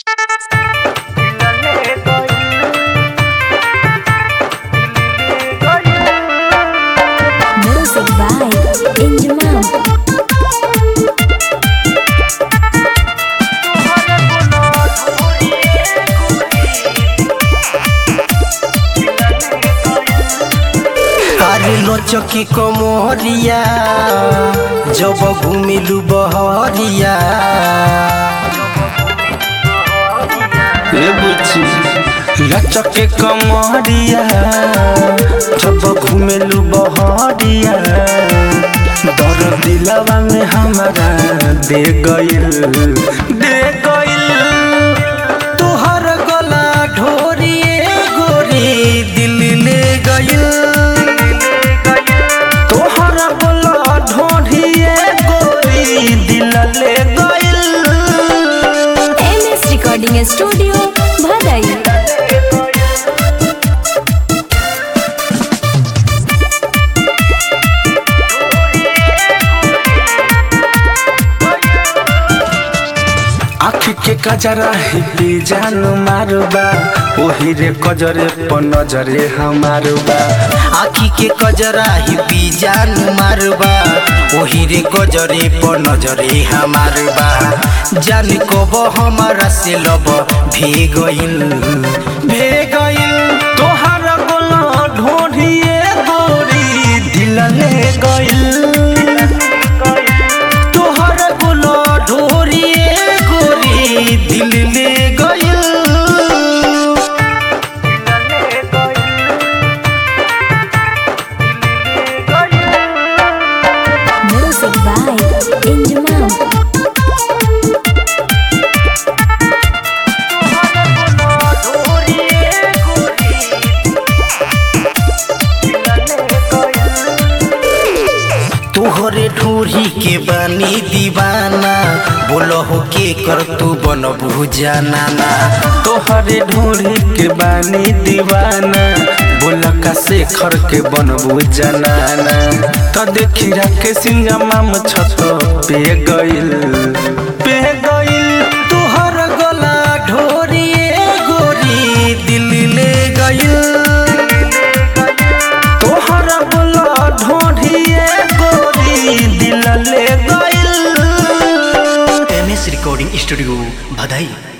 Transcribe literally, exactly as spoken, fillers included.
Music by Injman. अरे लोचकी कमरिया जब घूमिलू बहरिया लचके कमरिया जब घूमिलू बहरिया दर दिलवा में हमारा दे गइल दे गइल तुहर गला ढोरिए गोरी दिल ले गइल रिकॉर्डिंग स्टूडियो भदाई। आखी के कजरा ही जान मारुबा ओही रे कजरे प नजरे हमारुबा आखी के कजरा ही जान मारुबा ओही रे कजरे प नजरे हमारुबा जान कब हमारा से लब भे गइल भे गइल तोहार गोला ढोढ़िए गोरी दिल ले गइल तोहार गोला ढोढ़िए गोरी दिल ले गइल। Music by Injman. तोहरे ढूढ़ी के बानी दीवाना बोलो हो के कर तू बन भुजाना ना तोहरे ढूढ़ी के बानी दीवाना बोला का से खर के बनबू जनाना तो देखी रखे सिंगा माम छत पे गइल पे गइल तोहर गला ढोरिए गोरी दिल ले गइल तोहर गला ढोरिए गोरी दिल ले गइल। M S recording studio Bhadai.